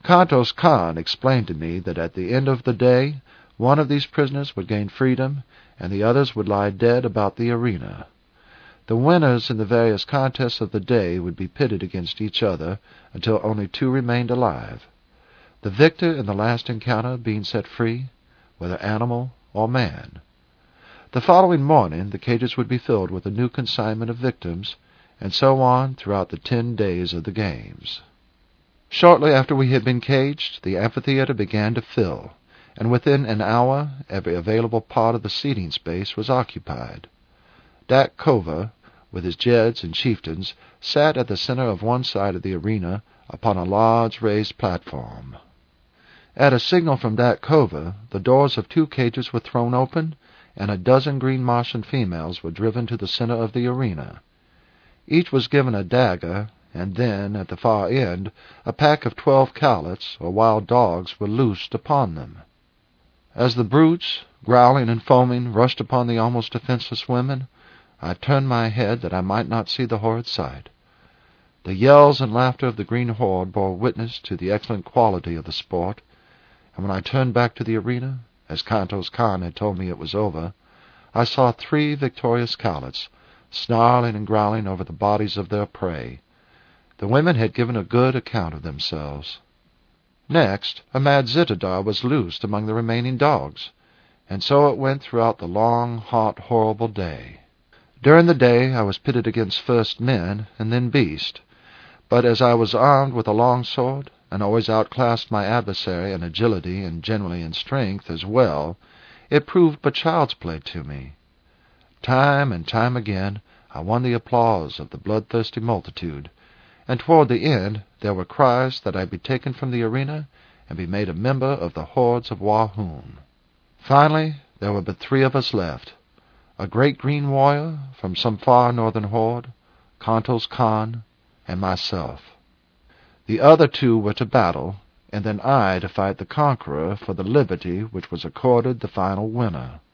Kantos Kan explained to me that at the end of the day, one of these prisoners would gain freedom, and the others would lie dead about the arena. The winners in the various contests of the day would be pitted against each other until only two remained alive, the victor in the last encounter being set free, whether animal or man. The following morning the cages would be filled with a new consignment of victims, and so on throughout the 10 days of the games. Shortly after we had been caged, the amphitheater began to fill, and within an hour every available part of the seating space was occupied. Dak Kova, with his jeds and chieftains, sat at the center of one side of the arena upon a large raised platform. At a signal from Dak Kova, the doors of 2 cages were thrown open, and a dozen green Martian females were driven to the center of the arena. Each was given a dagger, and then, at the far end, a pack of 12 cowlets, or wild dogs, were loosed upon them. As the brutes, growling and foaming, rushed upon the almost defenseless women, I turned my head that I might not see the horrid sight. The yells and laughter of the green horde bore witness to the excellent quality of the sport, and when I turned back to the arena, as Kantos Kan had told me it was over, I saw 3 victorious cowlets, snarling and growling over the bodies of their prey. The women had given a good account of themselves. Next, a mad Zitadar was loosed among the remaining dogs, and so it went throughout the long, hot, horrible day. During the day I was pitted against first men and then beast, but as I was armed with a long sword, and always outclassed my adversary in agility and generally in strength as well, it proved but child's play to me. Time and time again I won the applause of the bloodthirsty multitude, and toward the end there were cries that I be taken from the arena and be made a member of the hordes of Wahoon. Finally there were but 3 of us left, a great green warrior from some far northern horde, Kantos Kan, and myself. The other 2 were to battle, and then I to fight the conqueror for the liberty which was accorded the final winner.